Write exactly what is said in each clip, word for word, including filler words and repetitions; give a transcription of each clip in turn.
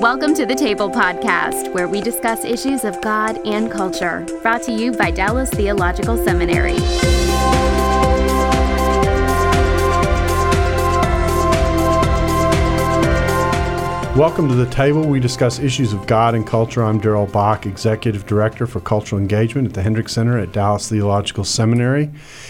Welcome to the Table Podcast, where we discuss issues of God and culture, brought to you by Dallas Theological Seminary. Welcome to the Table. We discuss issues of God and culture. I'm Darrell Bach, Executive Director for Cultural Engagement at the Hendricks Center at Dallas Theological Seminary.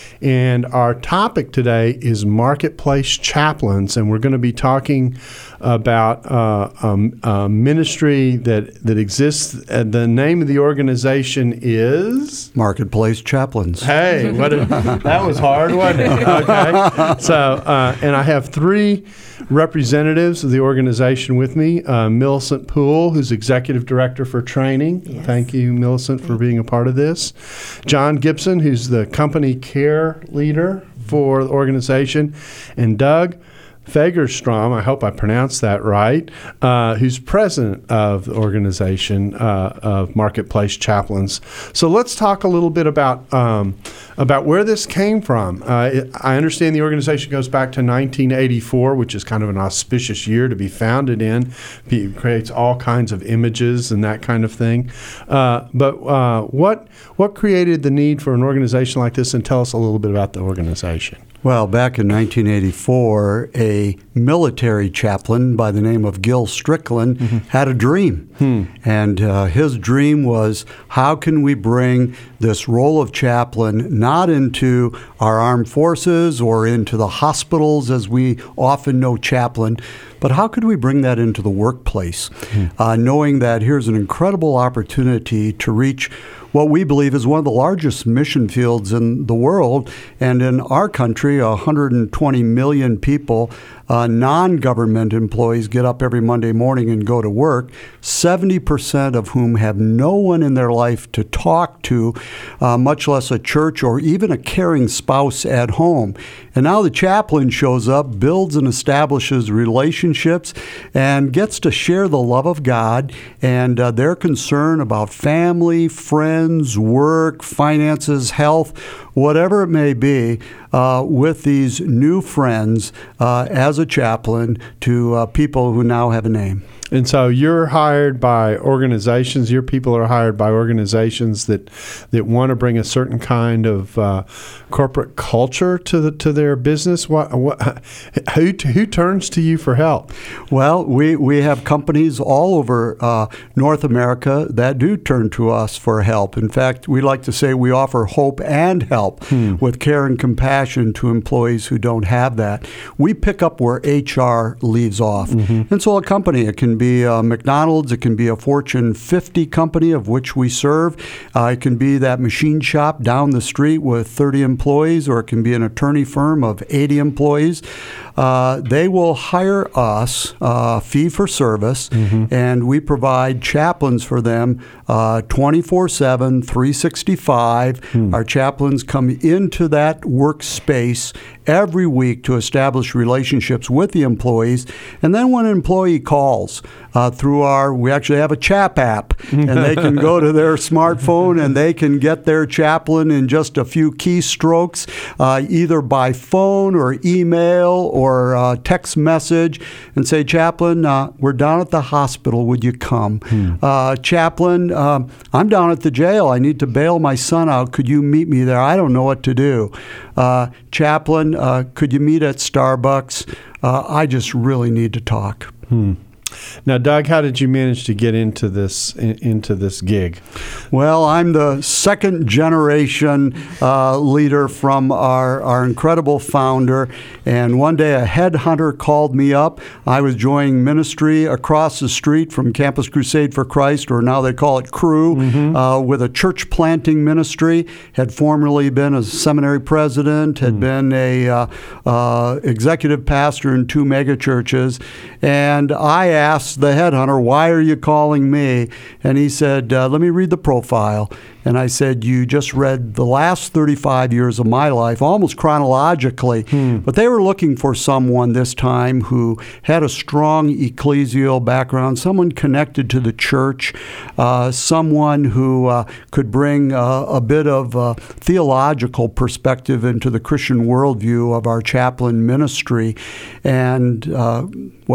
And our topic today is marketplace chaplains, and we're going to be talking about uh, um, a ministry that, that exists. Uh, the name of the organization is? Marketplace Chaplains. Hey, what a, that was hard, wasn't it? Okay. So, uh, and I have three representatives of the organization with me. Uh, Millicent Poole, who's Executive Director for Training. Yes. Thank you, Millicent, for being a part of this. John Gibson, who's the company care leader for the organization, and Doug Fagerstrom, I hope I pronounced that right, uh, who's president of the organization uh, of Marketplace Chaplains. So let's talk a little bit about um, about where this came from. Uh, it, I understand the organization goes back to nineteen eighty-four, which is kind of an auspicious year to be founded in. It creates all kinds of images and that kind of thing. Uh, but uh, what what created the need for an organization like this? And tell us a little bit about the organization. Well, back in nineteen eighty-four, a military chaplain by the name of Gil Strickland mm-hmm. had a dream. Hmm. And uh, his dream was, how can we bring this role of chaplain not into our armed forces or into the hospitals as we often know chaplain, but how could we bring that into the workplace, hmm. uh, knowing that here's an incredible opportunity to reach what we believe is one of the largest mission fields in the world, and in our country, one hundred twenty million people, uh, non-government employees get up every Monday morning and go to work, seventy percent of whom have no one in their life to talk to, uh, much less a church or even a caring spouse at home. And now the chaplain shows up, builds and establishes relationships, and gets to share the love of God and uh, their concern about family, friends, work, finances, health, whatever it may be, uh, with these new friends uh, as a chaplain to uh, people who now have a name. And so you're hired by organizations, your people are hired by organizations that that want to bring a certain kind of uh, corporate culture to the to their business. What, what, who who turns to you for help? Well, we, we have companies all over uh, North America that do turn to us for help. In fact, we like to say we offer hope and help hmm. with care and compassion to employees who don't have that. We pick up where H R leaves off. Mm-hmm. And so a company, it can be uh, McDonald's, it can be a Fortune fifty company of which we serve. Uh, it can be that machine shop down the street with thirty employees, or it can be an attorney firm of eighty employees. Uh, they will hire us uh, fee for service, mm-hmm. and we provide chaplains for them uh, twenty-four seven, three sixty-five. Hmm. Our chaplains come into that workspace every week to establish relationships with the employees. And then when an employee calls uh, through our, we actually have a Chap app, and they can go to their smartphone and they can get their chaplain in just a few keystrokes, uh, either by phone or email or uh, text message, and say, Chaplain, uh, we're down at the hospital. Would you come? Hmm. Uh, Chaplain, uh, I'm down at the jail. I need to bail my son out. Could you meet me there? I don't know what to do. Uh, Chaplain, uh, could you meet at Starbucks? Uh, I just really need to talk. Hmm. Now, Doug, how did you manage to get into this in, into this gig? Well, I'm the second generation uh, leader from our, our incredible founder, and one day a headhunter called me up. I was joining ministry across the street from Campus Crusade for Christ, or now they call it Cru, mm-hmm. uh, with a church planting ministry. Had formerly been a seminary president, had mm. been a uh, uh, executive pastor in two mega churches, and I asked the headhunter, why are you calling me? And he said, uh, let me read the profile. And I said, you just read the last thirty-five years of my life, almost chronologically. Hmm. But they were looking for someone this time who had a strong ecclesial background, someone connected to the church, uh, someone who uh, could bring uh, a bit of uh, theological perspective into the Christian worldview of our chaplain ministry. And, uh, well,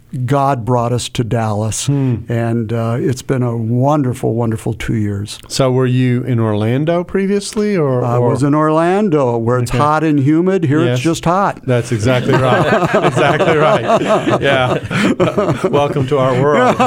God brought us to Dallas, hmm. and uh, it's been a wonderful, wonderful two years. So were you in Orlando previously? or, or? I was in Orlando, where it's okay. hot and humid. Here yes. it's just hot. That's exactly right. Exactly right. Yeah. Welcome to our world.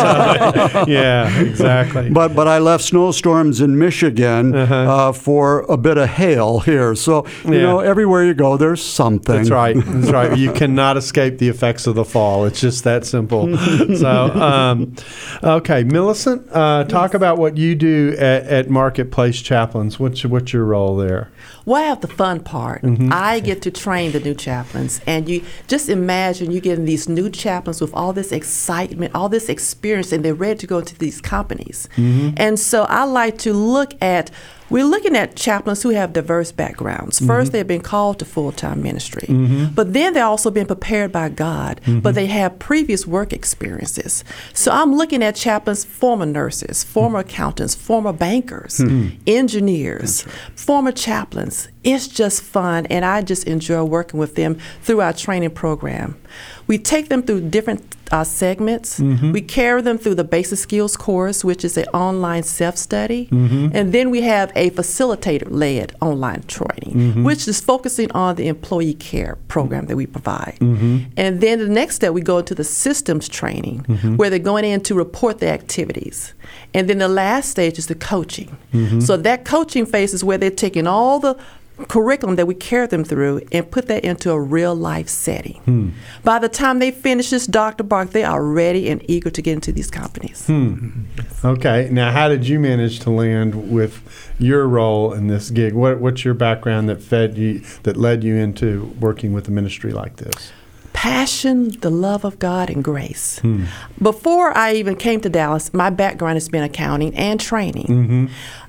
So, yeah, exactly. But but I left snowstorms in Michigan uh-huh. uh, for a bit of hail here. So, you yeah. know, everywhere you go, there's something. That's right. That's right. You cannot escape the effects of the fall. It's just that simple. So, um, okay, Millicent, uh, talk yes. about what you do at, at Marketplace Chaplains. What's what's your role there? Well, I have the fun part. Mm-hmm. I get to train the new chaplains, and you just imagine you getting these new chaplains with all this excitement, all this experience, and they're ready to go into these companies. Mm-hmm. And so I like to look at. We're looking at chaplains who have diverse backgrounds. First, mm-hmm. they've been called to full-time ministry, mm-hmm. but then they've also been prepared by God, mm-hmm. but they have previous work experiences. So I'm looking at chaplains, former nurses, former mm-hmm. accountants, former bankers, mm-hmm. engineers, right. former chaplains. It's just fun, and I just enjoy working with them through our training program. We take them through different uh, segments. Mm-hmm. We carry them through the basic skills course, which is an online self-study. Mm-hmm. And then we have a facilitator-led online training, mm-hmm. which is focusing on the employee care program that we provide. Mm-hmm. And then the next step, we go into the systems training, mm-hmm. where they're going in to report their activities. And then the last stage is the coaching. Mm-hmm. So that coaching phase is where they're taking all the curriculum that we carry them through and put that into a real life setting. Hmm. By the time they finish this, Doctor Bark, they are ready and eager to get into these companies. Hmm. Okay. Now, how did you manage to land with your role in this gig? What, what's your background that fed you, that led you into working with a ministry like this? Passion, the love of God, and grace. Hmm. Before I even came to Dallas, my background has been accounting and training. Mm-hmm.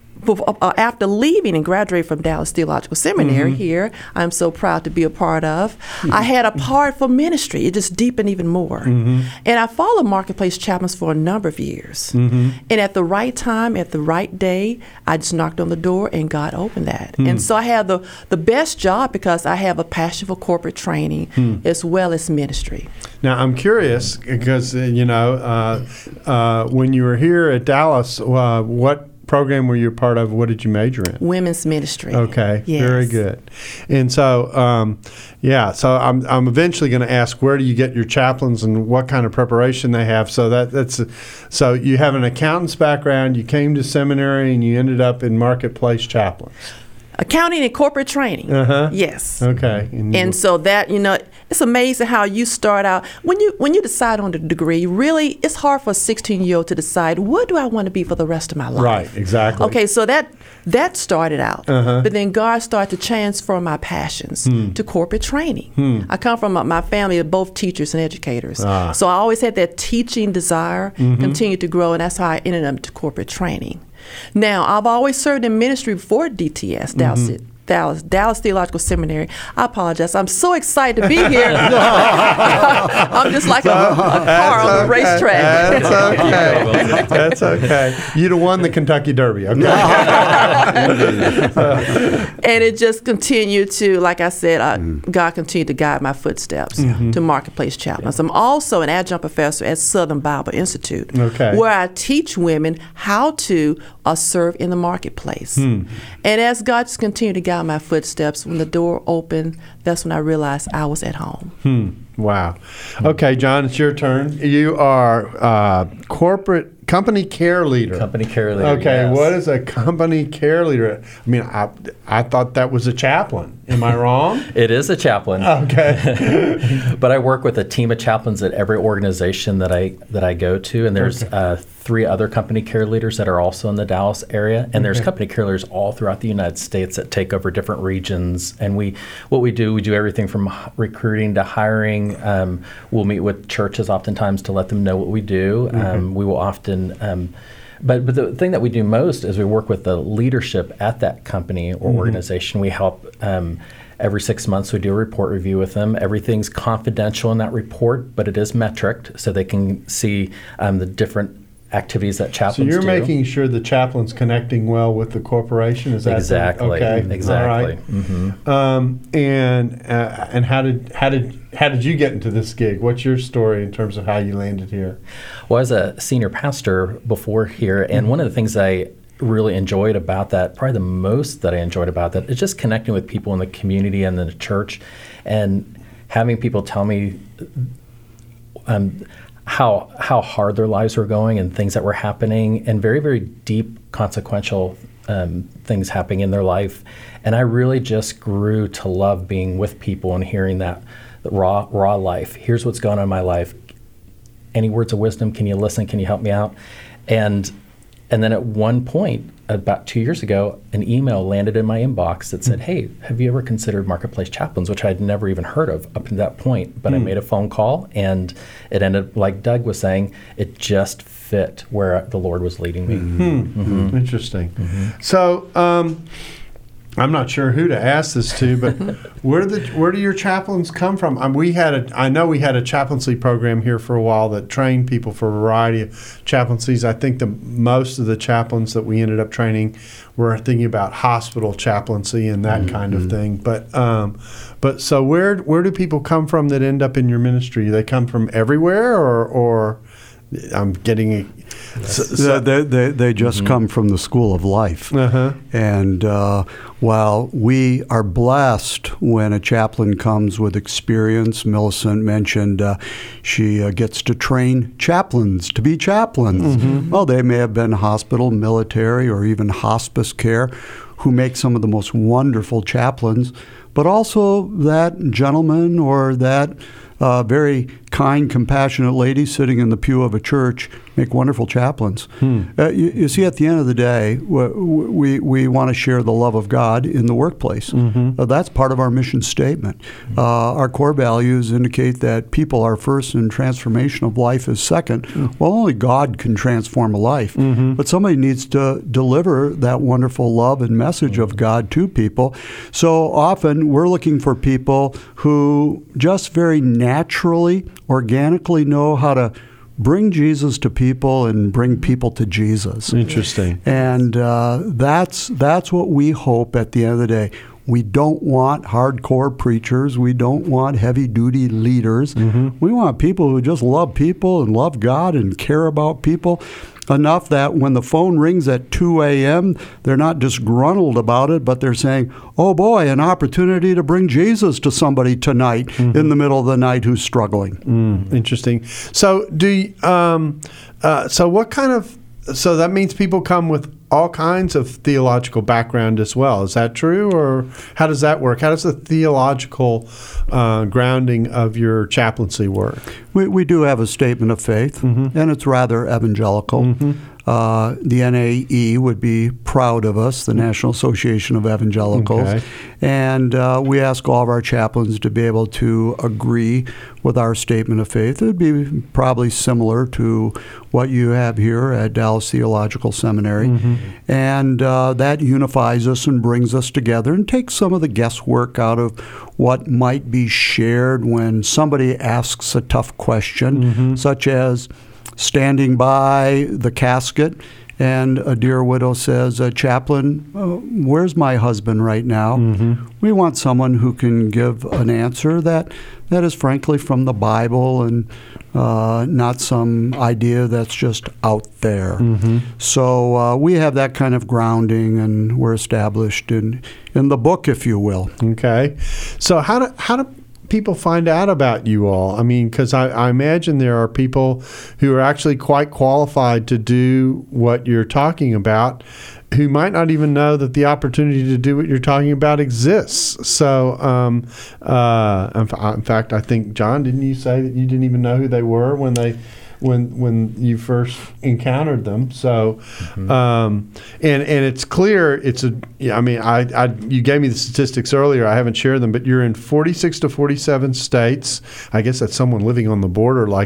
After leaving and graduating from Dallas Theological Seminary mm-hmm. here, I'm so proud to be a part of, mm-hmm. I had a part for ministry. It just deepened even more. Mm-hmm. And I followed Marketplace Chaplains for a number of years. Mm-hmm. And at the right time, at the right day, I just knocked on the door and God opened that. Mm-hmm. And so I have the, the best job because I have a passion for corporate training mm-hmm. as well as ministry. Now, I'm curious because, uh, you know, uh, uh, when you were here at Dallas, uh, what program were you a part of? What did you major in? Women's ministry. Okay, yes. Very good. And so, um, yeah, so I'm I'm eventually going to ask, where do you get your chaplains and what kind of preparation they have? So that that's so you have an accountant's background. You came to seminary and you ended up in Marketplace Chaplains. Accounting and corporate training. Uh-huh. Yes. Okay. And, and so that, you know, it's amazing how you start out. When you when you decide on the degree, really, it's hard for a sixteen-year-old to decide, what do I want to be for the rest of my life? Right, exactly. Okay, so that that started out. Uh-huh. But then God started to transform my passions hmm. to corporate training. Hmm. I come from a, my family of both teachers and educators. Ah. So I always had that teaching desire, mm-hmm. continued to grow, and that's how I ended up to corporate training. Now, I've always served in ministry before D T S, Dallas, mm-hmm. Dallas, Dallas Theological Seminary. I apologize. I'm so excited to be here. I'm just like a, a car on the okay. racetrack. That's okay. That's okay. You'd have won the Kentucky Derby. Okay. And it just continued to, like I said, uh, mm. God continued to guide my footsteps mm-hmm. to Marketplace Chaplains. I'm also an adjunct professor at Southern Bible Institute, okay. where I teach women how to uh, serve in the marketplace. Hmm. And as God just continued to guide my footsteps, when the door opened, that's when I realized I was at home. Hmm. Wow. Okay, John, it's your turn. You are uh, corporate company care leader. Company care leader. Okay, yes. What is a company care leader? I mean, I I thought that was a chaplain. Am I wrong? It is a chaplain. Okay. But I work with a team of chaplains at every organization that I that I go to, and there's okay. uh, three other company care leaders that are also in the Dallas area, and there's okay. company care leaders all throughout the United States that take over different regions. And we, what we do, we do everything from recruiting to hiring. Um, we'll meet with churches oftentimes to let them know what we do. Mm-hmm. Um, we will often. Um, But but the thing that we do most is we work with the leadership at that company or mm-hmm. organization. We help um, every six months. We do a report review with them. Everything's confidential in that report, but it is metriced, so they can see um, the different activities that So chaplains you're do. making sure the chaplain's connecting well with the corporation. Is that Exactly. okay? Exactly. All right. Mm-hmm. Um, and uh, and how did how did how did you get into this gig? What's your story in terms of how you landed here? Well, I was a senior pastor before here, and mm-hmm. one of the things I really enjoyed about that, probably the most that I enjoyed about that, is just connecting with people in the community and in the church, and having people tell me um, how how hard their lives were going and things that were happening, and very, very deep, consequential um, things happening in their life. And I really just grew to love being with people and hearing that, that raw raw life. Here's what's going on in my life. Any words of wisdom? Can you listen? Can you help me out? And and then at one point, about two years ago, an email landed in my inbox that said, hey, have you ever considered Marketplace Chaplains, which I'd never even heard of up to that point. But mm. I made a phone call, and it ended, like Doug was saying, it just fit where the Lord was leading me. Mm-hmm. Mm-hmm. Interesting. Mm-hmm. So um, I'm not sure who to ask this to, but where the where do your chaplains come from? Um, we had a, I know we had a chaplaincy program here for a while that trained people for a variety of chaplaincies. I think the most of the chaplains that we ended up training were thinking about hospital chaplaincy and that mm-hmm. kind of thing. But um, but so where where do people come from that end up in your ministry? Do they come from everywhere, or or I'm getting. So, so they, they, they just mm-hmm. come from the school of life. Uh-huh. And uh, while we are blessed when a chaplain comes with experience, Millicent mentioned uh, she uh, gets to train chaplains to be chaplains. Mm-hmm. Well, they may have been hospital, military, or even hospice care, who make some of the most wonderful chaplains, but also that gentleman or that uh, very kind, compassionate lady sitting in the pew of a church make wonderful chaplains. Hmm. Uh, you, you see, at the end of the day, we we, we want to share the love of God in the workplace. Mm-hmm. Uh, that's part of our mission statement. Mm-hmm. Uh, our core values indicate that people are first and transformation of life is second. Mm-hmm. Well, only God can transform a life, mm-hmm. but somebody needs to deliver that wonderful love and message mm-hmm. of God to people. So often we're looking for people who just very naturally, organically know how to bring Jesus to people and bring people to Jesus. Interesting. And uh, that's that's what we hope at the end of the day. We don't want hardcore preachers. We don't want heavy-duty leaders. Mm-hmm. We want people who just love people and love God and care about people enough that when the phone rings at two a.m., they're not disgruntled about it, but they're saying, oh boy, an opportunity to bring Jesus to somebody tonight mm-hmm. in the middle of the night who's struggling. Mm, interesting. So do you, um, uh, so what kind of, so that means people come with all kinds of theological background as well. Is that true, or how does that work? How does the theological uh, grounding of your chaplaincy work? We, we do have a statement of faith, mm-hmm. and it's rather evangelical. Mm-hmm. Uh, the N A E would be proud of us, the National Association of Evangelicals. Okay. And uh, we ask all of our chaplains to be able to agree with our statement of faith. It would be probably similar to what you have here at Dallas Theological Seminary. Mm-hmm. And uh, that unifies us and brings us together and takes some of the guesswork out of what might be shared when somebody asks a tough question, mm-hmm. such as standing by the casket, and a dear widow says, uh, Chaplain, uh, where's my husband right now? Mm-hmm. We want someone who can give an answer that that is frankly from the Bible and uh, not some idea that's just out there. Mm-hmm. So uh, we have that kind of grounding, and we're established in in the book, if you will. Okay. So how do how do people find out about you all? I mean, because I, I imagine there are people who are actually quite qualified to do what you're talking about who might not even know that the opportunity to do what you're talking about exists. So, um, uh, in fact, I think, John, didn't you say that you didn't even know who they were when they when when you first encountered them? So, mm-hmm. um, and and it's clear it's a. I mean, I, I you gave me the statistics earlier. I haven't shared them, but you're in forty-six to forty-seven states. I guess that's someone living on the border like that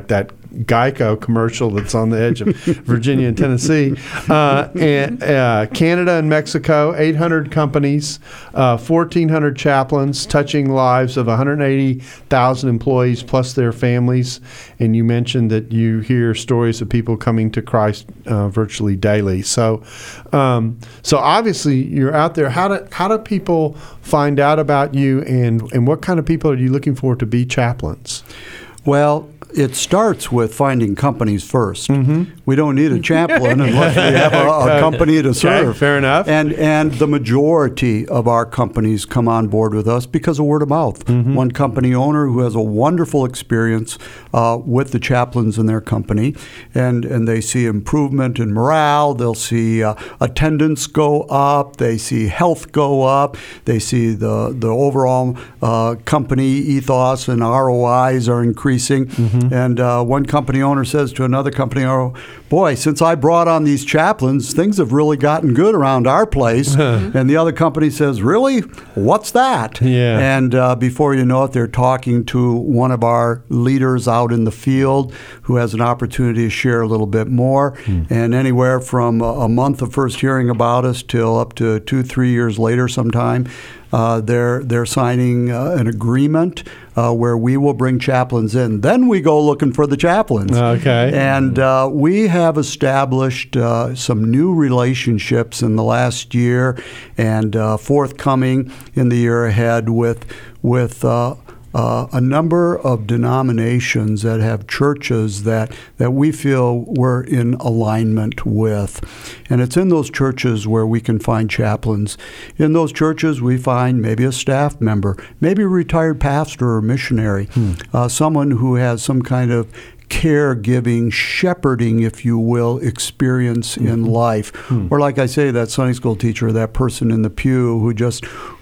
Geico commercial that's on the edge of Virginia and Tennessee. Uh, and uh, Canada and Mexico, eight hundred companies, uh, fourteen hundred chaplains, touching lives of one hundred eighty thousand employees plus their families. And you mentioned that you hear stories of people coming to Christ uh, virtually daily. So, um, so obviously you're out there. How do how do people find out about you, and and what kind of people are you looking for to be chaplains? Well, it starts with finding companies first. Mm-hmm. We don't need a chaplain unless we have a, a company to serve. Okay, fair enough. And and the majority of our companies come on board with us because of word of mouth. Mm-hmm. One company owner who has a wonderful experience uh, with the chaplains in their company, and, and they see improvement in morale, they'll see uh, attendance go up, they see health go up, they see the, the overall uh, company ethos and R O Is are increasing. Mm-hmm. And uh, one company owner says to another company owner, boy, since I brought on these chaplains, things have really gotten good around our place. And the other company says, really? What's that? Yeah. And uh, before you know it, they're talking to one of our leaders out in the field who has an opportunity to share a little bit more. Mm. And anywhere from a, a month of first hearing about us till up to two, three years later sometime, Uh, they're they're signing uh, an agreement uh, where we will bring chaplains in. Then we go looking for the chaplains. Okay. And uh, we have established uh, some new relationships in the last year, and uh, forthcoming in the year ahead with with. Uh, Uh, a number of denominations that have churches that, that we feel we're in alignment with. And it's in those churches where we can find chaplains. In those churches, we find maybe a staff member, maybe a retired pastor or missionary, hmm. uh, someone who has some kind of caregiving, shepherding, if you will, experience mm-hmm. in life. Hmm. Or like I say, that Sunday school teacher, that person in the pew who just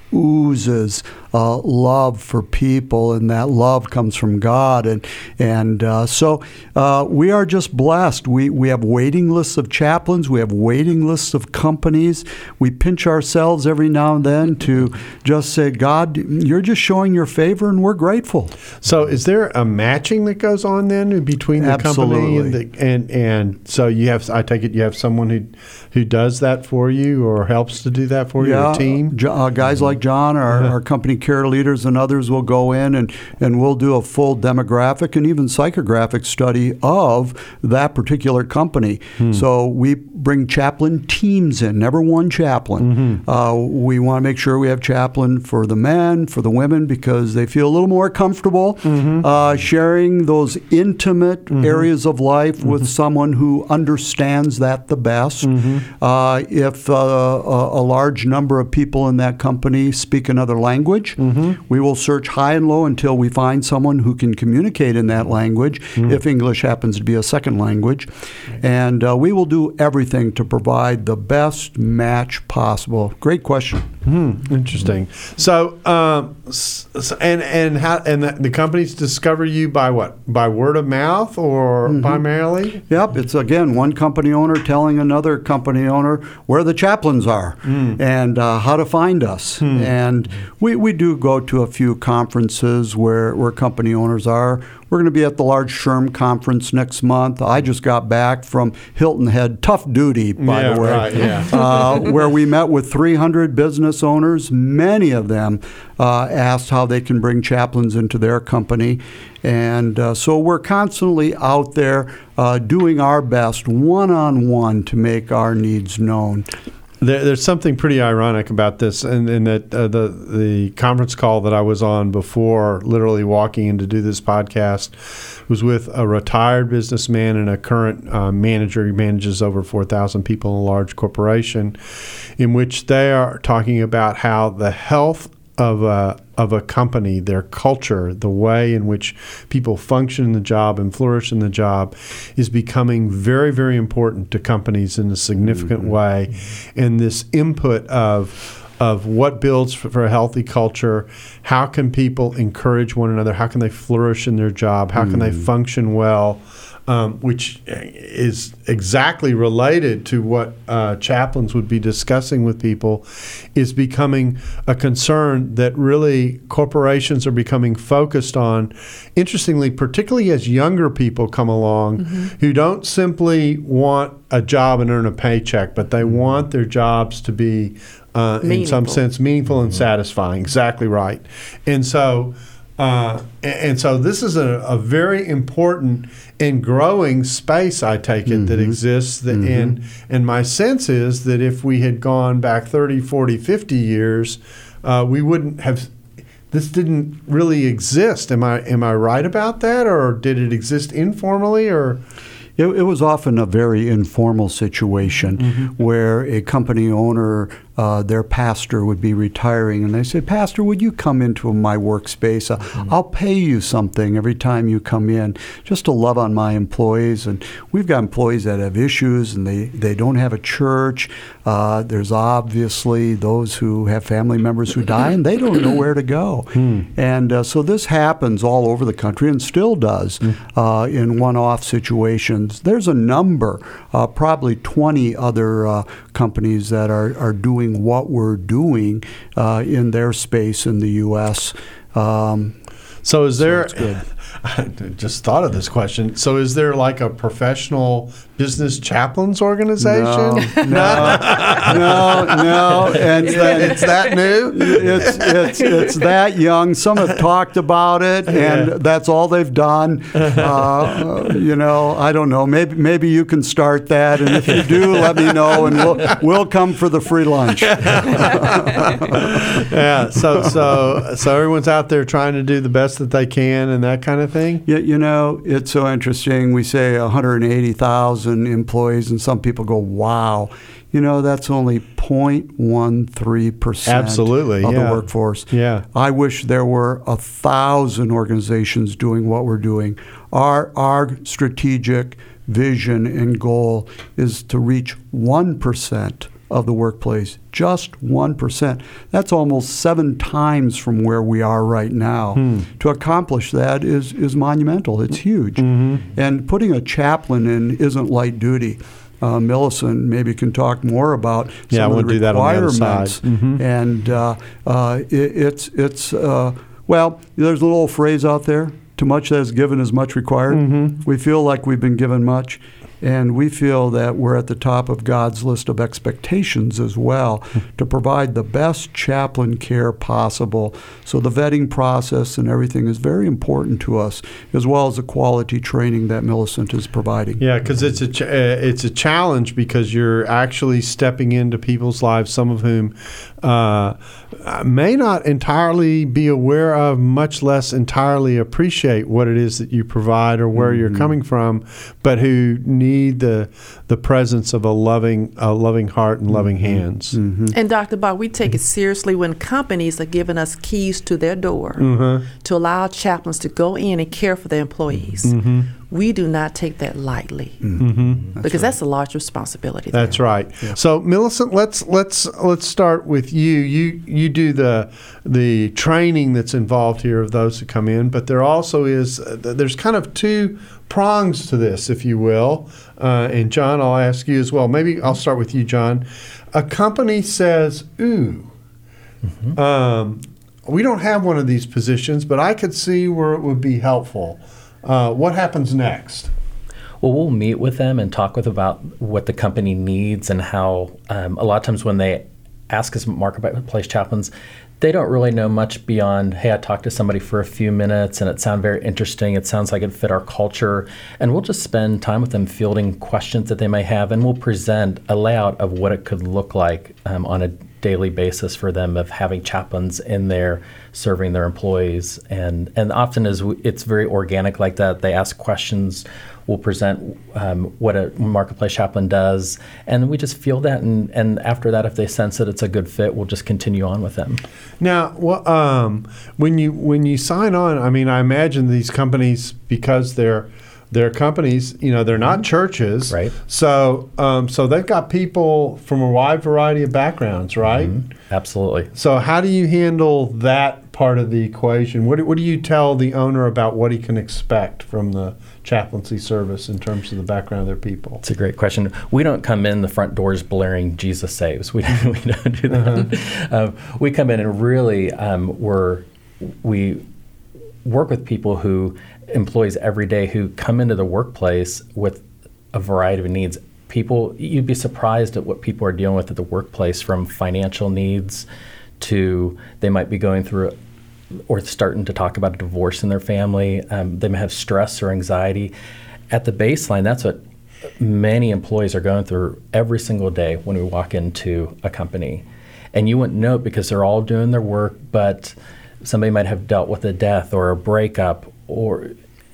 oozes uh, love for people, and that love comes from God. And and uh, so uh, we are just blessed. We we have waiting lists of chaplains. We have waiting lists of companies. We pinch ourselves every now and then to just say, God, you're just showing your favor, and we're grateful. So is there a matching that goes on then between the Absolutely. company and the, and and so you have, I take it you have someone who who does that for you or helps to do that for you, yeah, your team? Uh, guys like John, our, Uh-huh. our company care leaders, and others will go in and, and we'll do a full demographic and even psychographic study of that particular company. Hmm. So we bring chaplain teams in, never one chaplain. Mm-hmm. Uh, we want to make sure we have chaplain for the men, for the women, because they feel a little more comfortable mm-hmm. uh, sharing those intimate mm-hmm. areas of life mm-hmm. with someone who understands that the best. Mm-hmm. Uh, if uh, a, a large number of people in that company speak another language, mm-hmm. we will search high and low until we find someone who can communicate in that language, mm-hmm. if English happens to be a second language. And uh, we will do everything to provide the best match possible. Great question. Hmm, interesting. So, um, so and and how and the, the companies discover you by what? By word of mouth or mm-hmm. primarily? Yep. It's again one company owner telling another company owner where the chaplains are mm. and uh, how to find us. Mm. And we, we do go to a few conferences where where company owners are. We're going to be at the large SHRM conference next month. I just got back from Hilton Head, tough duty, by yeah, the way, right, yeah. uh, where we met with three hundred business owners. Many of them uh, asked how they can bring chaplains into their company. And uh, so we're constantly out there uh, doing our best one-on-one to make our needs known. There, there's something pretty ironic about this, and in, in that uh, the the conference call that I was on before, literally walking in to do this podcast, was with a retired businessman and a current uh, manager. He manages over four thousand people in a large corporation, in which they are talking about how the health of a of a company, their culture, the way in which people function in the job and flourish in the job, is becoming very, very important to companies in a significant mm-hmm. way. And this input of of what builds for, for a healthy culture, how can people encourage one another, how can they flourish in their job, how mm-hmm. can they function well um, which is exactly related to what uh, chaplains would be discussing with people, is becoming a concern that really corporations are becoming focused on. Interestingly, particularly as younger people come along, mm-hmm. who don't simply want a job and earn a paycheck, but they want their jobs to be, uh, in some sense, meaningful and satisfying. Exactly right. And so, uh, and so this is a, a very important and growing space, I take it, mm-hmm. that exists. That mm-hmm. and, and my sense is that if we had gone back thirty, forty, fifty years, uh, we wouldn't have. This didn't really exist. Am I am I right about that, or did it exist informally, or? It, it was often a very informal situation mm-hmm. where a company owner, uh, their pastor would be retiring, and they say, "Pastor, would you come into my workspace? Uh, mm-hmm. I'll pay you something every time you come in, just to love on my employees." And we've got employees that have issues, and they, they don't have a church. Uh, there's obviously those who have family members who die, and they don't know where to go. Mm. And uh, so this happens all over the country, and still does mm. uh, in one-off situations. There's a number, uh, probably twenty other uh, companies that are, are doing what we're doing uh, in their space in the U S. Um, so is there, so good. I just thought of this question. So is there like a professional business chaplains organization? No, no, no, no. And that, it's that new? It's, it's, it's that young. Some have talked about it, and yeah. that's all they've done. Uh, you know, I don't know. Maybe maybe you can start that, and if you do, let me know, and we'll we'll come for the free lunch. Yeah. So so so everyone's out there trying to do the best that they can, and that kind of thing. Yeah. You know, it's so interesting. We say one hundred eighty thousand employees, and some people go, "Wow." You know, that's only zero point one three percent Absolutely, of yeah. the workforce. Yeah. I wish there were a thousand organizations doing what we're doing. Our our strategic vision and goal is to reach one percent of the workplace, just one percent. That's almost seven times from where we are right now. Hmm. To accomplish that is, is monumental. It's huge. Mm-hmm. And putting a chaplain in isn't light duty. Uh, Millicent maybe can talk more about some yeah, of we'll the do requirements. That on the other side. Mm-hmm. And uh, uh, it, it's, it's uh, well, there's a little phrase out there, too much that is given is much required. Mm-hmm. We feel like we've been given much. And we feel that we're at the top of God's list of expectations as well to provide the best chaplain care possible. So the vetting process and everything is very important to us, as well as the quality training that Millicent is providing. Yeah, because it's a ch- uh, it's a challenge because you're actually stepping into people's lives, some of whom uh, may not entirely be aware of, much less entirely appreciate what it is that you provide or where mm-hmm. you're coming from, but who need the the presence of a loving a loving heart and loving mm-hmm. hands. Mm-hmm. And Doctor Bob, we take it seriously when companies are giving us keys to their door mm-hmm. to allow chaplains to go in and care for their employees. Mm-hmm. We do not take that lightly mm-hmm. that's because right. that's a large responsibility. That's there. right. Yeah. So Millicent, let's let's let's start with you. You you do the the training that's involved here of those who come in, but there also is uh, there's kind of two prongs to this, if you will. Uh, and John, I'll ask you as well. Maybe I'll start with you, John. A company says, "Ooh, mm-hmm. um, we don't have one of these positions, but I could see where it would be helpful." Uh, what happens next? Well, we'll meet with them and talk with about what the company needs and how um, a lot of times when they ask us marketplace chaplains, they don't really know much beyond, hey, I talked to somebody for a few minutes and it sounded very interesting. It sounds like it fit our culture. And we'll just spend time with them fielding questions that they may have, and we'll present a layout of what it could look like um, on a daily basis for them of having chaplains in there serving their employees. And, and often is it's very organic like that. They ask questions. We'll present um, what a marketplace chaplain does, and we just feel that. And, and after that, if they sense that it's a good fit, we'll just continue on with them. Now, well, um, when you when you sign on, I mean, I imagine these companies, because they're they're companies, you know, they're not churches, right? So, um, so they've got people from a wide variety of backgrounds, right? Mm-hmm. Absolutely. So, how do you handle that part of the equation? What do, what do you tell the owner about what he can expect from the chaplaincy service in terms of the background of their people? It's a great question. We don't come in the front doors blaring "Jesus saves." We don't, we don't do that. Uh-huh. Um, we come in and really um, we're we work with people who employees every day who come into the workplace with a variety of needs. People, you'd be surprised at what people are dealing with at the workplace, from financial needs to they might be going through or starting to talk about a divorce in their family. Um, they may have stress or anxiety. At the baseline, that's what many employees are going through every single day when we walk into a company. And you wouldn't know it because they're all doing their work, but somebody might have dealt with a death or a breakup or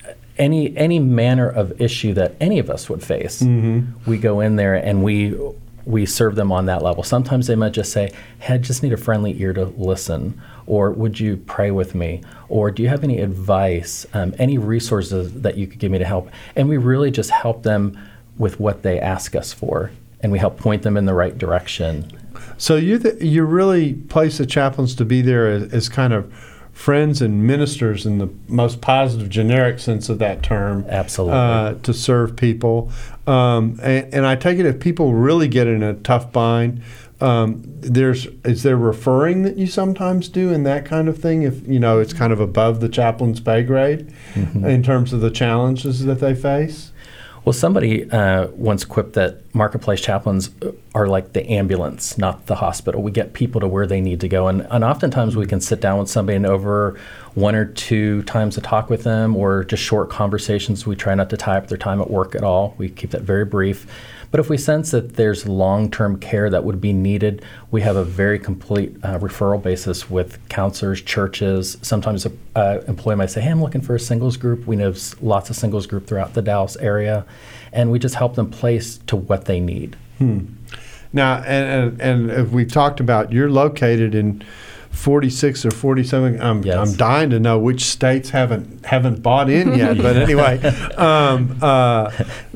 any any manner of issue that any of us would face. Mm-hmm. We go in there and we we serve them on that level. Sometimes they might just say, hey, I just need a friendly ear to listen, or would you pray with me, or do you have any advice, um, any resources that you could give me to help? And we really just help them with what they ask us for, and we help point them in the right direction. So you th- you really place the chaplains to be there as, as kind of friends and ministers in the most positive, generic sense of that term. Absolutely. Uh, to serve people. Um, and, and I take it if people really get in a tough bind, um, there's is there referring that you sometimes do in that kind of thing? If you know it's kind of above the chaplain's pay grade mm-hmm. in terms of the challenges that they face. Well, somebody uh, once quipped that Marketplace chaplains are like the ambulance, not the hospital. We get people to where they need to go. And, and oftentimes we can sit down with somebody and over one or two times to talk with them, or just short conversations. We try not to tie up their time at work at all. We keep that very brief. But if we sense that there's long-term care that would be needed, we have a very complete uh, referral basis with counselors, churches. Sometimes an uh, employee might say, hey, I'm looking for a singles group. We know lots of singles group throughout the Dallas area, and we just help them place to what they need. Hmm. Now, and, and, and if we've talked about, you're located in forty-six or forty-seven. I'm, yes. I'm dying to know which states haven't haven't bought in yet. But anyway, um, uh,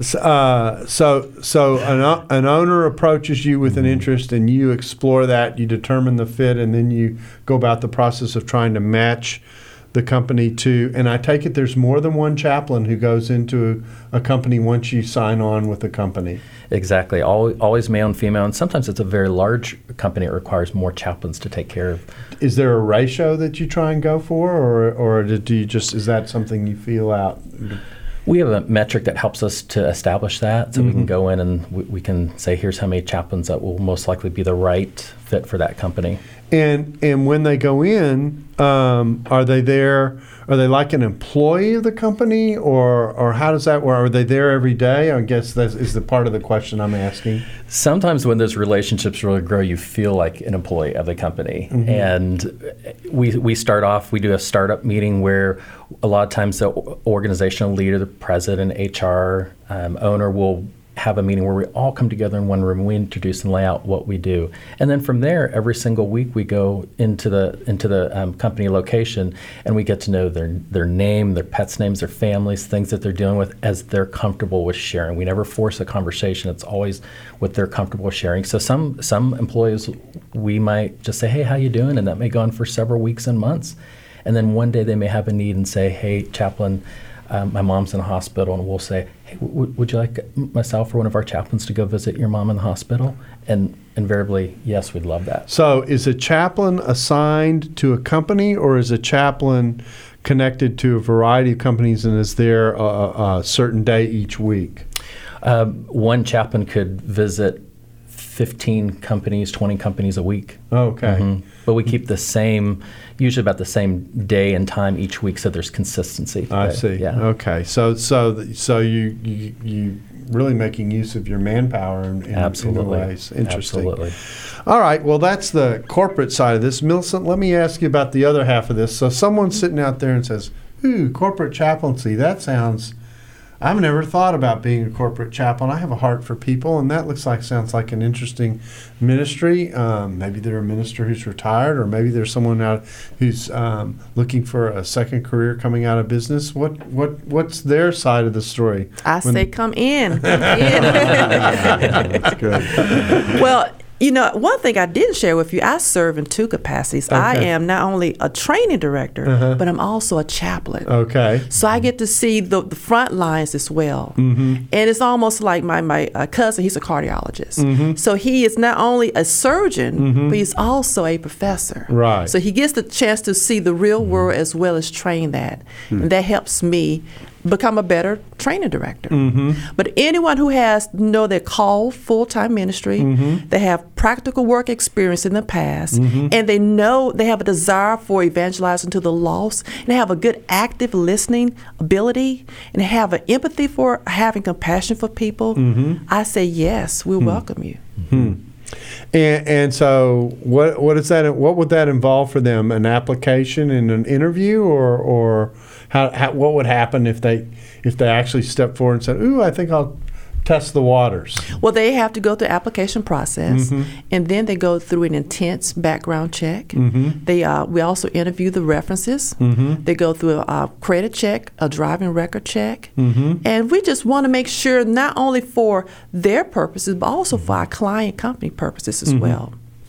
uh, so so an, an owner approaches you with an interest, and you explore that. You determine the fit, and then you go about the process of trying to match the company to. And I take it there's more than one chaplain who goes into a, a company once you sign on with the company. Exactly. Always, always male and female, and sometimes it's a very large company. It requires more chaplains to take care of. Is there a ratio that you try and go for, or or do you just, is that something you feel out? We have a metric that helps us to establish that, so mm-hmm. we can go in and we, we can say, here's how many chaplains that will most likely be the right fit for that company. And and when they go in, um, are they there? Are they like an employee of the company, or or how does that work? Are they there every day? I guess that is the part of the question I'm asking. Sometimes when those relationships really grow, you feel like an employee of the company. Mm-hmm. And we we start off, we do a startup meeting where a lot of times the organizational leader, the president, H R, um, owner will have a meeting where we all come together in one room and we introduce and lay out what we do. And then from there, every single week we go into the into the um, company location and we get to know their their name, their pets' names, their families, things that they're dealing with as they're comfortable with sharing. We never force a conversation. It's always what they're comfortable sharing. So some some employees, we might just say, hey, how you doing? And that may go on for several weeks and months. And then one day they may have a need and say, hey, chaplain, Um, my mom's in a hospital, and we'll say, hey, w- would you like myself or one of our chaplains to go visit your mom in the hospital? And invariably, yes, we'd love that. So is a chaplain assigned to a company, or is a chaplain connected to a variety of companies and is there a, a certain day each week? Um, one chaplain could visit fifteen companies, twenty companies a week. Okay. Mm-hmm. But we keep the same, usually about the same day and time each week, so there's consistency. I there. see. Yeah. Okay. So so so you you, you really making use of your manpower in, in, Absolutely. in ways. Interesting. Absolutely. All right. Well, that's the corporate side of this. Millicent, let me ask you about the other half of this. So someone's sitting out there and says, ooh, corporate chaplaincy, that sounds... I've never thought about being a corporate chaplain. I have a heart for people, and that looks like sounds like an interesting ministry. Um, maybe they're a minister who's retired, or maybe there's someone out who's um, looking for a second career coming out of business. What what what's their side of the story? I when say, come in, come in. That's good. Well, You know, one thing I didn't share with you, I serve in two capacities. Okay. I am not only a training director, Uh-huh. but I'm also a chaplain. Okay. So I get to see the, the front lines as well. Mm-hmm. And it's almost like my, my uh, cousin, he's a cardiologist. Mm-hmm. So he is not only a surgeon, but he's also a professor. Right. So he gets the chance to see the real world as well as train that. And that helps me become a better training director. Mm-hmm. But anyone who has know they're called full-time ministry, Mm-hmm. they have practical work experience in the past, Mm-hmm. and they know they have a desire for evangelizing to the lost, and they have a good active listening ability, and they have an empathy for having compassion for people, Mm-hmm. I say yes, we welcome you. And, and so, what what is that? What would that involve for them? An application and an interview, or or how, how what would happen if they if they actually stepped forward and said, "Ooh, I think I'll test the waters"? Well, they have to go through the application process, and then they go through an intense background check. They uh, we also interview the references. They go through a, uh credit check, a driving record check, and we just want to make sure not only for their purposes, but also for our client company purposes as well.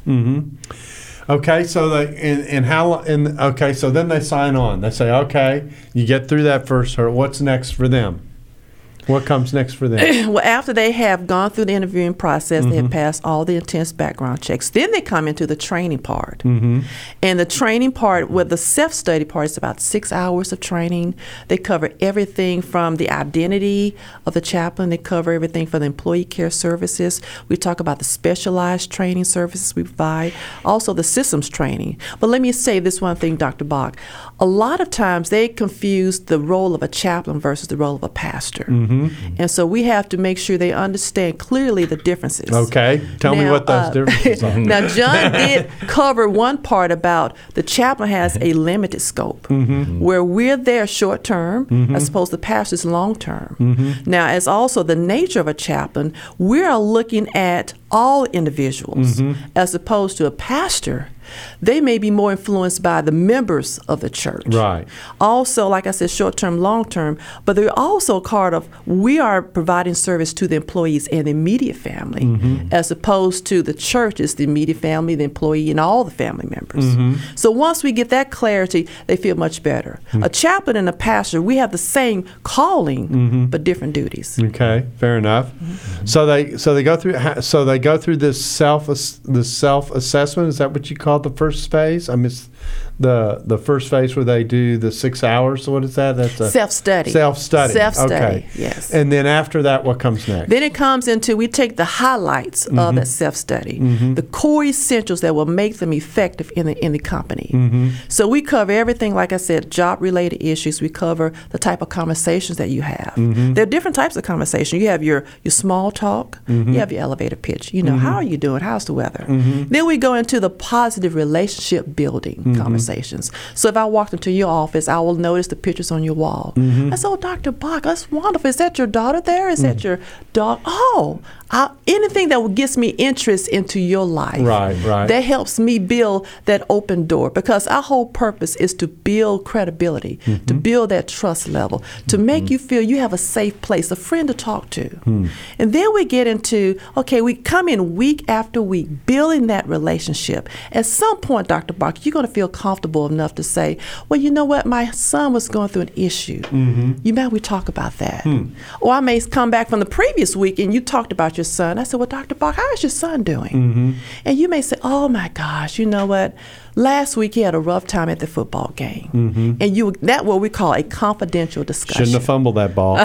Okay, so they and, and how and okay, so then they sign on. They say, "Okay, you get through that first hurdle. What's next for them? What comes next for them?" Well, after they have gone through the interviewing process, they have passed all the intense background checks. Then they come into the training part. And the training part, with the self-study part, is about six hours of training. They cover everything from the identity of the chaplain. They cover everything from the employee care services. We talk about the specialized training services we provide, also the systems training. But let me say this one thing, Doctor Bach. A lot of times they confuse the role of a chaplain versus the role of a pastor. And so we have to make sure they understand clearly the differences. Okay, tell me Now, what those uh, differences are. Now, John did cover one part about the chaplain has a limited scope, where we're there short term as opposed to pastors long term. Now, as also the nature of a chaplain, we are looking at all individuals as opposed to a pastor. They may be more influenced by the members of the church. Right. Also, like I said, short-term, long-term, but they're also part of, we are providing service to the employees and the immediate family, as opposed to the church is the immediate family, the employee, and all the family members. So once we get that clarity, they feel much better. A chaplain and a pastor, we have the same calling, but different duties. Okay, fair enough. So they so they go through so they go through this self this self assessment. Is that what you call the first phase? I missed the the first phase where they do the six hours. What is that? That's a Self-study. Self-study. Self-study, Okay. yes. And then after that, what comes next? Then it comes into, we take the highlights of that self-study, the core essentials that will make them effective in the in the company. So we cover everything, like I said, job-related issues. We cover the type of conversations that you have. There are different types of conversation. You have your, your small talk. You have your elevator pitch. You know, how are you doing? How's the weather? Then we go into the positive relationship building conversations. So if I walked into your office, I will notice the pictures on your wall. I said, "Oh, Doctor Bach, that's wonderful. Is that your daughter there? Is that your dog?" Oh, I, anything that gets me interest into your life. Right, right. That helps me build that open door, because our whole purpose is to build credibility, to build that trust level, to make you feel you have a safe place, a friend to talk to. And then we get into, okay, we come in week after week, building that relationship. At some point, Doctor Bach, you're going to feel comfortable enough to say, "Well, you know what? My son was going through an issue. You mind we talk about that?" Or I may come back from the previous week and you talked about your son. I said, "Well, Doctor Bach, how is your son doing?" And you may say, "Oh my gosh, you know what? Last week he had a rough time at the football game." And you that what we call a confidential discussion. Shouldn't have fumbled that ball.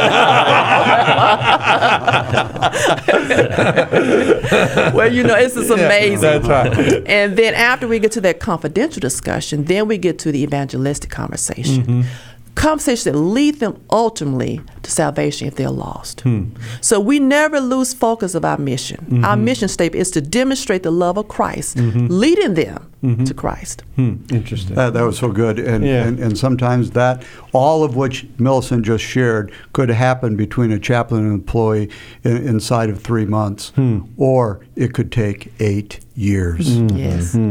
Well, you know, it's just amazing. That's right. And then after we get to that confidential discussion, then we get to the evangelistic conversation. Conversations that lead them ultimately to salvation if they're lost. So we never lose focus of our mission. Our mission statement is to demonstrate the love of Christ, leading them to Christ. Interesting. That, that was so good. And, Yeah. and, and sometimes that, all of which Millicent just shared, could happen between a chaplain and employee in, inside of three months. Or it could take eight years. Yes.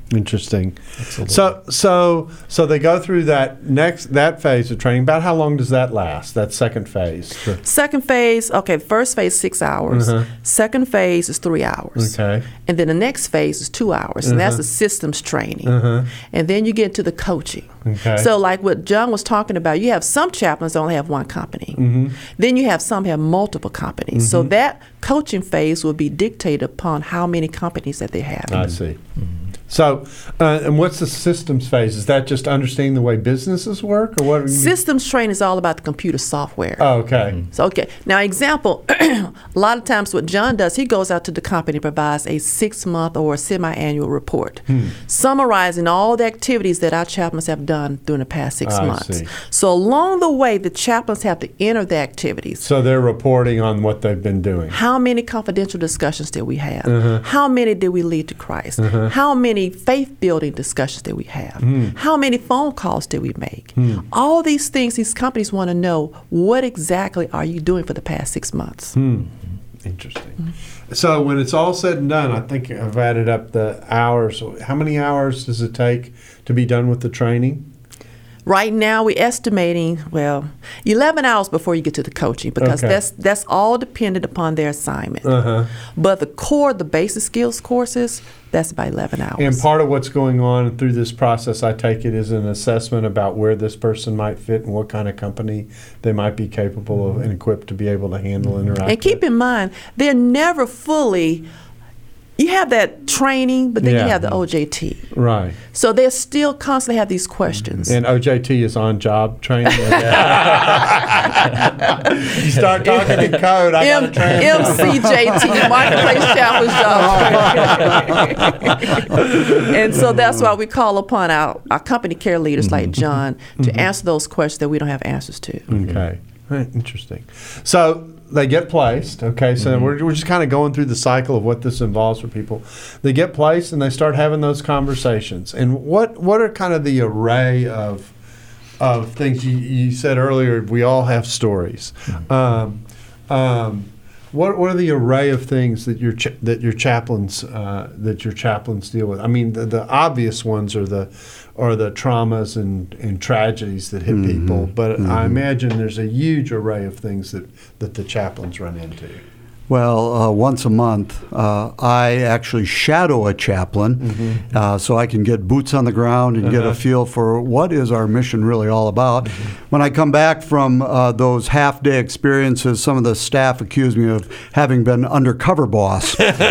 Interesting. So, so, so they go through that next that phase of training. About how long does that last? That second phase. The- Second phase, okay, first phase six hours. Uh-huh. Second phase is three hours. Okay. And then the next phase is two hours, and that's Uh-huh. the systems training. Uh-huh. And then you get to the coaching. Okay. So, like what John was talking about, you have some chaplains that only have one company. Mm-hmm. Then you have some have multiple companies. So that coaching phase will be dictated upon how many companies that they have. I see. So, uh, and what's the systems phase? Is that just understanding the way businesses work, or what? Systems training is all about the computer software. Oh, okay. So, okay. Now, example, a lot of times what John does, he goes out to the company and provides a six-month or a semi-annual report summarizing all the activities that our chaplains have done during the past six I months. see. So along the way, the chaplains have to enter the activities. So they're reporting on what they've been doing. How many confidential discussions did we have? Uh-huh. How many did we lead to Christ? How many faith-building discussions did we have? How many phone calls did we make? All these things, these companies want to know, what exactly are you doing for the past six months? Interesting. So when it's all said and done, I think I've added up the hours. How many hours does it take to be done with the training? Right now, we're estimating, well, eleven hours before you get to the coaching, because Okay. that's that's all dependent upon their assignment. Uh-huh. But the core, the basic skills courses, that's about eleven hours. And part of what's going on through this process, I take it, is an assessment about where this person might fit and what kind of company they might be capable of and equipped to be able to handle and interact And keep with. in mind, they're never fully, you have that training, but then Yeah. you have the O J T. Right. So they still constantly have these questions. And O J T is on-job training. You start talking in code, I got to M- train. M C J T, Marketplace Chaplain's Job. And so that's why we call upon our, our company care leaders like John to answer those questions that we don't have answers to. Okay. Right, interesting. So they get placed, okay, so we're, we're just kind of going through the cycle of what this involves for people. They get placed and they start having those conversations. And what, what are kind of the array of of things you, you said earlier? We all have stories. Um, um, what, what are the array of things that your cha- that your chaplains uh, that your chaplains deal with? I mean, the, the obvious ones are the are the traumas and, and tragedies that hit people, but I imagine there's a huge array of things that, that the chaplains run into. Well, uh, once a month, uh, I actually shadow a chaplain Mm-hmm. uh, so I can get boots on the ground and get Uh-huh. a feel for what is our mission really all about. When I come back from uh, those half-day experiences, some of the staff accuse me of having been undercover boss.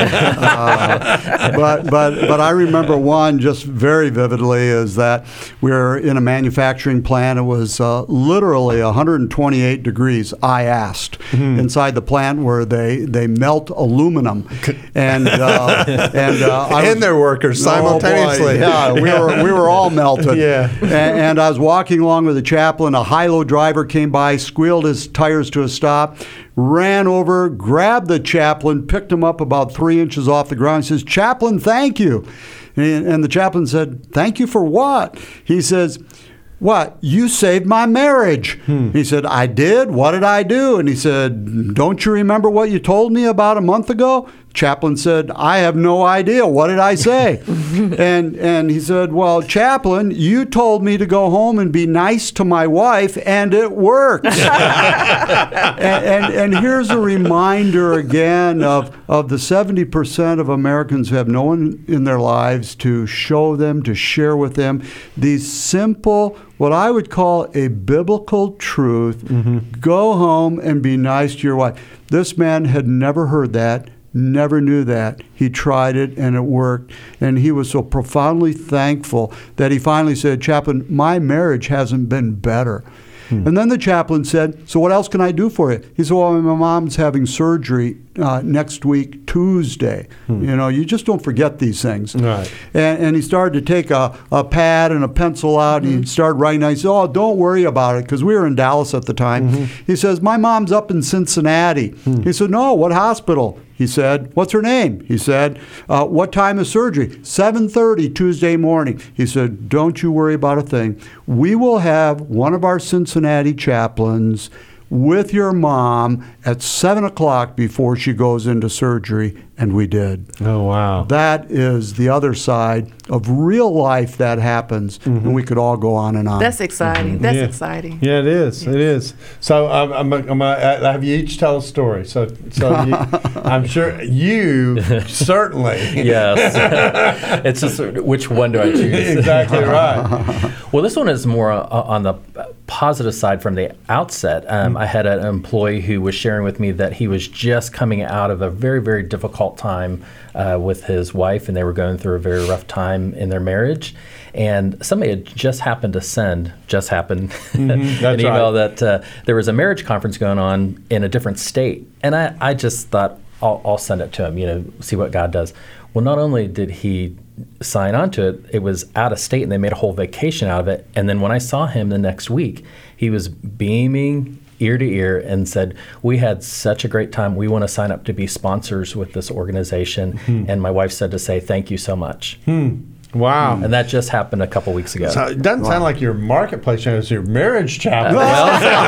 uh, but, but, but I remember one just very vividly is that we were in a manufacturing plant. It was uh, literally one hundred twenty-eight degrees, I asked, inside the plant where they they melt aluminum, and uh, and uh, I And their workers Oh, boy. simultaneously. Yeah, we were we were all melted. Yeah. and, and I was walking along with the chaplain. A high-low driver came by, squealed his tires to a stop, ran over, grabbed the chaplain, picked him up about three inches off the ground. He says, "Chaplain, thank you." And, and the chaplain said, "Thank you for what?" He says, "What? You saved my marriage." He said, "I did? What did I do?" And he said, "Don't you remember what you told me about a month ago?" Chaplain said, "I have no idea. What did I say?" and and he said, "Well, Chaplain, you told me to go home and be nice to my wife, and it worked." and, and and here's a reminder again of of the seventy percent of Americans who have no one in their lives to show them, to share with them these simple, what I would call a biblical truth. Go home and be nice to your wife. This man had never heard that. Never knew that. He tried it and it worked. And he was so profoundly thankful that he finally said, "Chaplain, my marriage hasn't been better." Hmm. And then the chaplain said, "So what else can I do for you?" He said, "Well, my mom's having surgery uh, next week, Tuesday." Hmm. You know, you just don't forget these things. Right. And, and he started to take a, a pad and a pencil out, and he started writing. I said, "Oh, don't worry about it," because we were in Dallas at the time. Mm-hmm. He says, "My mom's up in Cincinnati." Hmm. He said, "No, what hospital?" He said, "What's her name?" He said, uh, "What time is surgery?" seven thirty Tuesday morning. He said, "Don't you worry about a thing. We will have one of our Cincinnati chaplains with your mom at seven o'clock before she goes into surgery, and we did. Oh, wow. That is the other side of real life that happens, mm-hmm. and we could all go on and on. That's exciting. Mm-hmm. That's yeah. exciting. Yeah, it is. Yes. It is. So I'm, I'm, I'm gonna have you each tell a story. So, so you, I'm sure you certainly. Yes. It's just which one do I choose? Exactly right. Well, this one is more uh, on the positive side from the outset. Um, mm-hmm. I had an employee who was sharing with me that he was just coming out of a very, very difficult time uh, with his wife, and they were going through a very rough time in their marriage. And somebody had just happened to send, just happened, mm-hmm, an email right. that uh, there was a marriage conference going on in a different state. And I, I just thought, I'll, I'll send it to him, you know, see what God does. Well, not only did he sign on to it, it was out of state, and they made a whole vacation out of it. And then when I saw him the next week, he was beaming ear to ear and said, we had such a great time. We want to sign up to be sponsors with this organization. Mm-hmm. And my wife said to say, thank you so much. Hmm. Wow. And that just happened a couple weeks ago. So it doesn't wow. sound like your marketplace channel, it's your marriage chapel. Uh,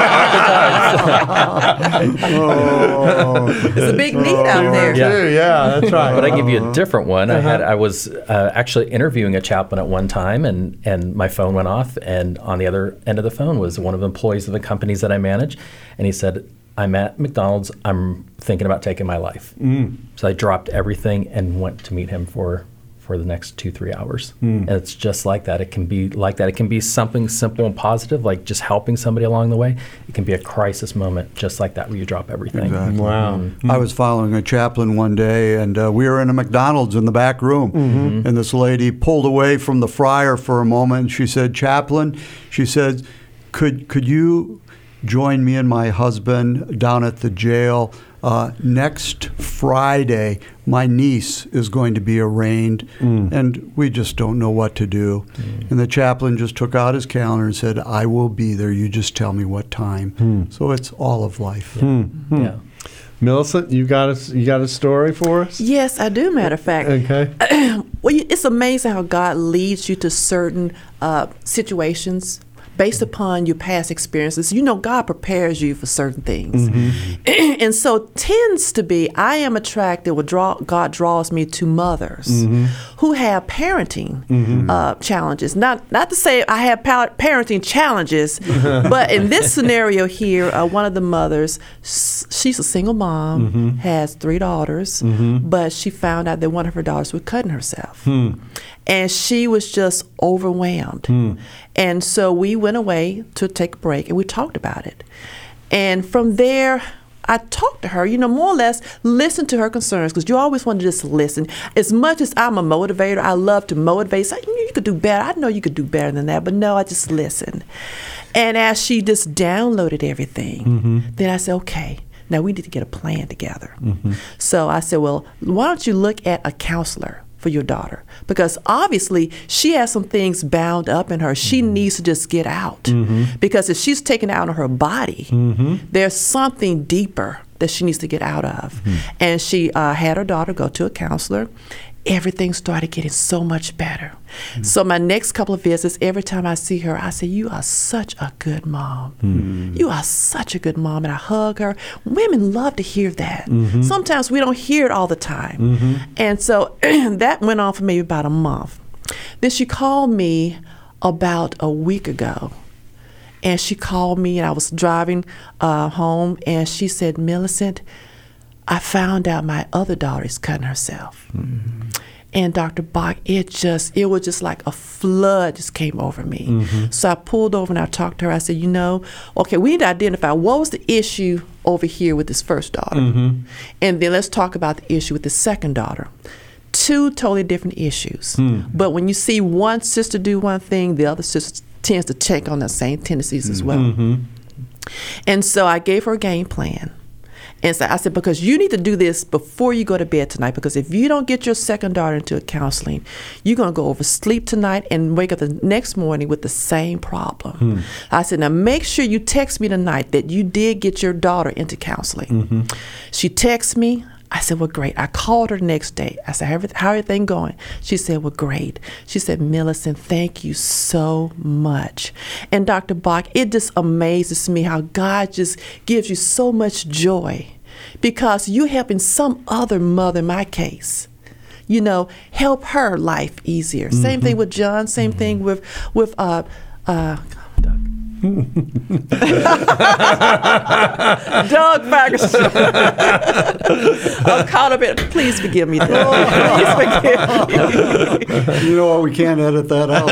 oh. It's a big need out there. Yeah, too. yeah that's right. But I give you a different one. Uh-huh. I had I was uh, actually interviewing a chaplain at one time, and, and my phone went off, and on the other end of the phone was one of the employees of the companies that I manage, and he said, I'm at McDonald's, I'm thinking about taking my life. Mm. So I dropped everything and went to meet him for for the next two, three hours. Mm. And it's just like that. It can be like that. It can be something simple and positive, like just helping somebody along the way. It can be a crisis moment just like that where you drop everything. Exactly. Wow. Mm-hmm. I was following a chaplain one day, and uh, we were in a McDonald's in the back room, mm-hmm. and this lady pulled away from the fryer for a moment, and she said, Chaplain, she said, could could you join me and my husband down at the jail? Uh, next Friday, my niece is going to be arraigned, mm. and we just don't know what to do. Mm. And the chaplain just took out his calendar and said, I will be there. You just tell me what time. Mm. So it's all of life. Yeah. Mm. Yeah. Millicent, you got a, you got a story for us? Yes, I do, matter of fact. Okay. Well, it's amazing how God leads you to certain uh, situations based upon your past experiences. You know, God prepares you for certain things. Mm-hmm. And so tends to be, I am attracted, or draw, God draws me to mothers mm-hmm. who have parenting mm-hmm. uh, challenges. Not not to say I have pa- parenting challenges, but in this scenario here, uh, one of the mothers, she's a single mom, mm-hmm. has three daughters, mm-hmm. but she found out that one of her daughters was cutting herself. Hmm. And she was just overwhelmed. Hmm. And so we went away to take a break, and we talked about it. And from there, I talked to her, you know, more or less listen to her concerns, because you always want to just listen. As much as I'm a motivator, I love to motivate. Say, you, you could do better. I know you could do better than that, but no, I just listened. And as she just downloaded everything, mm-hmm. then I said, okay, now we need to get a plan together. Mm-hmm. So I said, well, why don't you look at a counselor for your daughter, because obviously she has some things bound up in her. She mm-hmm. needs to just get out, mm-hmm. because if she's taken out on her body, mm-hmm. there's something deeper that she needs to get out of. Mm-hmm. And she uh, had her daughter go to a counselor. Everything started getting so much better. Mm-hmm. So my next couple of visits, every time I see her, I say, you are such a good mom. Mm-hmm. You are such a good mom. And I hug her. Women love to hear that. Mm-hmm. Sometimes we don't hear it all the time. Mm-hmm. And so that went on for maybe about a month. Then she called me about a week ago. And she called me, and I was driving uh, home, and she said, Millicent, I found out my other daughter is cutting herself. Mm-hmm. And Doctor Bach, it just, it was just like a flood just came over me. Mm-hmm. So I pulled over and I talked to her. I said, you know, okay, we need to identify what was the issue over here with this first daughter. Mm-hmm. And then let's talk about the issue with the second daughter. Two totally different issues. Mm. But when you see one sister do one thing, the other sister tends to take on the same tendencies mm-hmm. as well. Mm-hmm. And so I gave her a game plan. And so I said, because you need to do this before you go to bed tonight, because if you don't get your second daughter into a counseling, you're going to go oversleep tonight and wake up the next morning with the same problem. Hmm. I said, now make sure you text me tonight that you did get your daughter into counseling. Mm-hmm. She texts me. I I said, well, great. I called her the next day. I said, how everything, how everything going? She said, well, great. She said, Millicent, thank you so much. And Doctor Bach, it just amazes me how God just gives you so much joy because you're helping some other mother, in my case, you know, help her life easier. Mm-hmm. Same thing with John, same mm-hmm. thing with, with uh, uh, Doug. Doug Ferguson. I'm caught up in. Please forgive me, Doug. Please forgive me. You know what? We can't edit that out.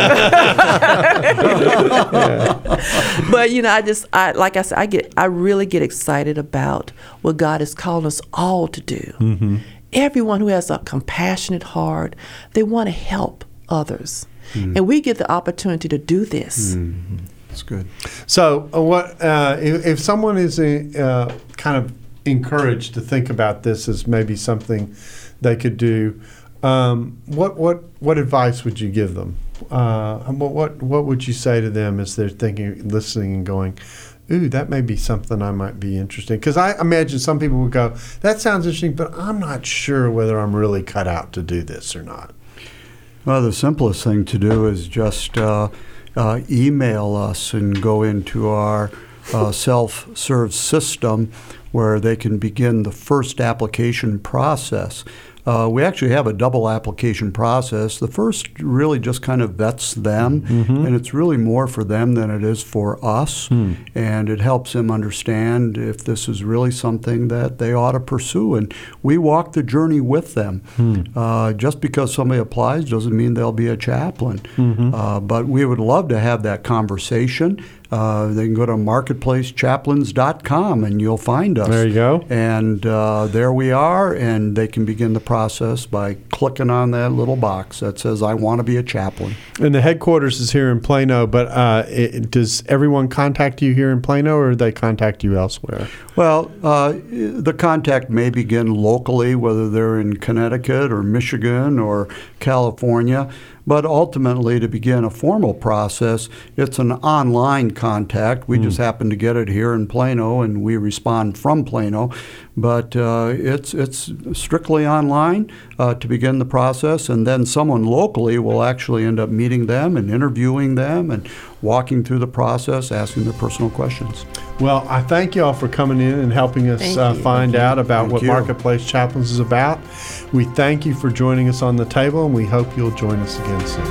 Yeah. But you know, I just, I like I said, I get, I really get excited about what God is calling us all to do. Mm-hmm. Everyone who has a compassionate heart, they want to help others, mm. and we get the opportunity to do this. Mm-hmm. That's good. So, uh, what uh, if, if someone is uh, kind of encouraged to think about this as maybe something they could do? Um, what what what advice would you give them? Uh, what what what would you say to them as they're thinking, listening, and going, "Ooh, that may be something I might be interested in"? Because I imagine some people would go, "That sounds interesting, but I'm not sure whether I'm really cut out to do this or not." Well, the simplest thing to do is just uh, uh, email us and go into our uh, self-serve system where they can begin the first application process. Uh, we actually have a double application process. The first really just kind of vets them, mm-hmm. and it's really more for them than it is for us. Mm. And it helps them understand if this is really something that they ought to pursue. And we walk the journey with them. Mm. Uh, just because somebody applies doesn't mean they'll be a chaplain. Mm-hmm. Uh, but we would love to have that conversation. Uh, they can go to marketplace chaplains dot com and you'll find us. There you go. And uh, there we are, and they can begin the process by clicking on that little box that says, I want to be a chaplain. And the headquarters is here in Plano, but uh, it, does everyone contact you here in Plano, or do they contact you elsewhere? Well, uh, the contact may begin locally, whether they're in Connecticut or Michigan or California. But ultimately, to begin a formal process, it's an online contact. We mm. just happen to get it here in Plano, and we respond from Plano. But uh, it's it's strictly online uh, to begin the process, and then someone locally will actually end up meeting them and interviewing them and walking through the process, asking their personal questions. Well, I thank you all for coming in and helping us uh, find thank out about thank what you. Marketplace Chaplains is about. We thank you for joining us on the table, and we hope you'll join us again soon.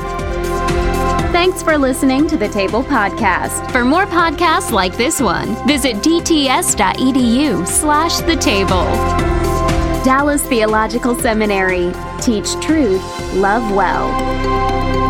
Thanks for listening to the Table Podcast. For more podcasts like this one, visit dts.edu slash the table. Dallas Theological Seminary. Teach truth, love well.